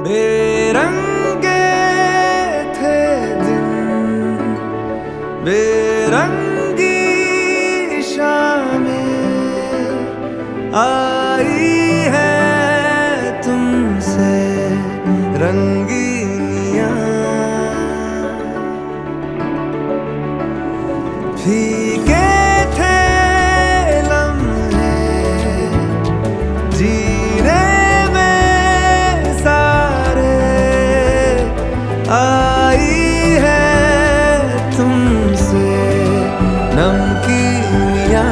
बेरंगे थे दिन, बेरंगी शामें आई है तुमसे रंगीनियां। फीके थे लम्हे जीने में सारे, आई है तुमसे नमकीनियां।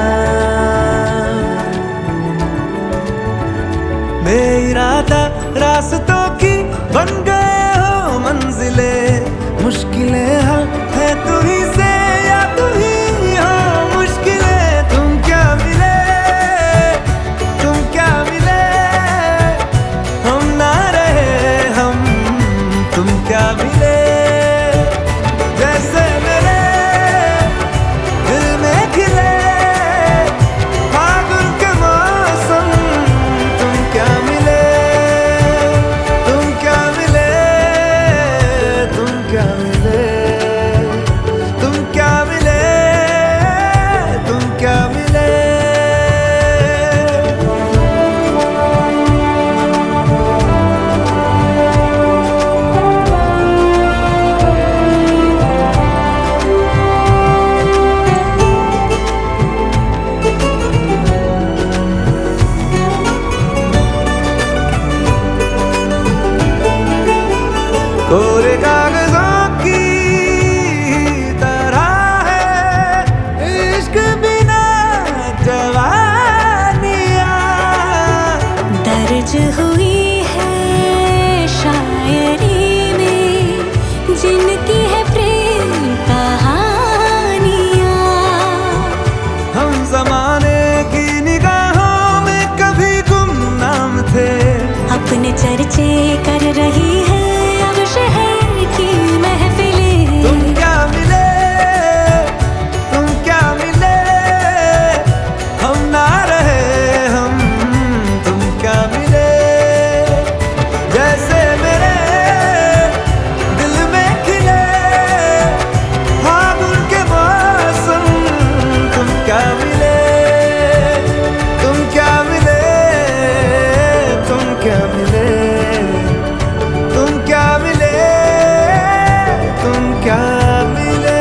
बेइरादा रास्तों की बन गए हो मंजिले, मुश्किलें हल है तू ही से या तू ही हो मुश्किलें। तुम क्या मिले, तुम क्या मिले, हम ना रहे हम, तुम क्या मिले। जैसे मेरे दिल में खिले फागुन के मौसम, तुम क्या मिले, तुम क्या मिले, तुम क्या मिले, तुम क्या मिले, तुम क्या मिले। कोरे कागजों की तरह है इश्क बिना जवानियां, दर्ज हुई है शायरी में जिनकी है प्रेम कहानियां। हम जमाने की निगाहों में कभी गुमनाम थे, अपने चर्चे कर रही है अब शहर की महफिलें। तुम क्या मिले, तुम क्या मिले, हम ना रहे हम, तुम क्या मिले। जैसे मेरे दिल में खिले फागुन के मौसम, तुम क्या मिले, तुम क्या मिले, तुम क्या मिले, तुम क्या मिले, तुम क्या मिले।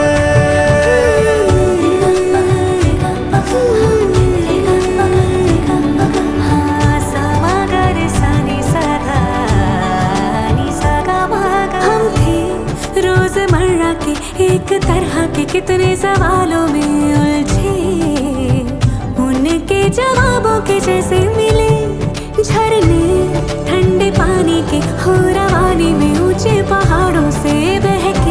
हम थे रोजमर्रा के एक तरह के कितने सवालों में उलझे, उनके जवाबों के जैसे मिले झरने ठंडे पानी के हो रवानी में ऊंचे पहाड़ों से बह